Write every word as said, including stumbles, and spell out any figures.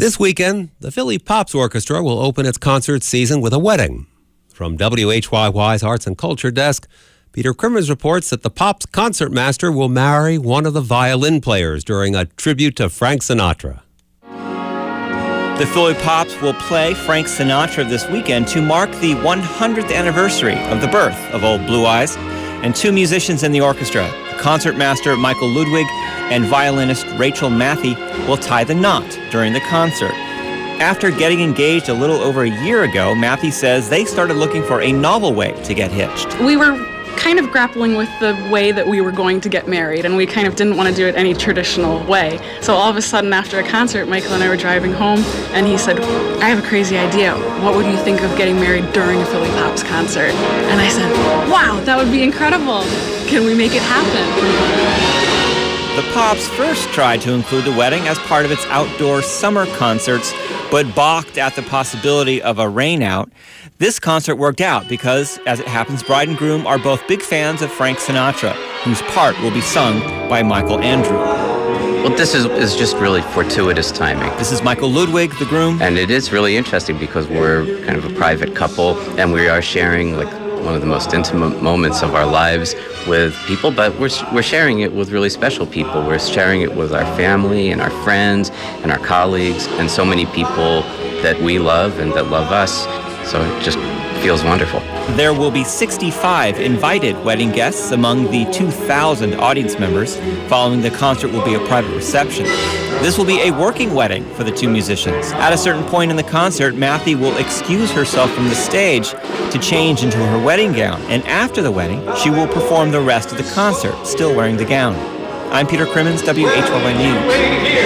This weekend, the Philly Pops Orchestra will open its concert season with a wedding. From W H Y Y's Arts and Culture Desk, Peter Crimmins reports that the Pops concertmaster will marry one of the violin players during a tribute to Frank Sinatra. The Philly Pops will play Frank Sinatra this weekend to mark the one hundredth anniversary of the birth of Old Blue Eyes, and two musicians in the orchestra, concertmaster Michael Ludwig and violinist Rachel Matthey, will tie the knot during the concert. After getting engaged a little over a year ago, Matthey says they started looking for a novel way to get hitched. We were kind of grappling with the way that we were going to get married, and we kind of didn't want to do it any traditional way. So all of a sudden, after a concert, Michael and I were driving home, and he said, I have a crazy idea. What would you think of getting married during a Philly Pops concert? And I said, wow, that would be incredible. Can we make it happen? The Pops first tried to include the wedding as part of its outdoor summer concerts, but balked at the possibility of a rainout. This concert worked out because, as it happens, bride and groom are both big fans of Frank Sinatra, whose part will be sung by Michael Andrew. Well, this is, is just really fortuitous timing. This is Michael Ludwig, the groom. And it is really interesting because we're kind of a private couple, and we are sharing like one of the most intimate moments of our lives with people, but we're we're sharing it with really special people. We're sharing it with our family and our friends and our colleagues and so many people that we love and that love us. So it just feels wonderful. There will be sixty-five invited wedding guests among the two thousand audience members. Following the concert will be a private reception. This will be a working wedding for the two musicians. At a certain point in the concert, Matthey will excuse herself from the stage to change into her wedding gown, and after the wedding, she will perform the rest of the concert, still wearing the gown. I'm Peter Crimmins, W H Y Y News.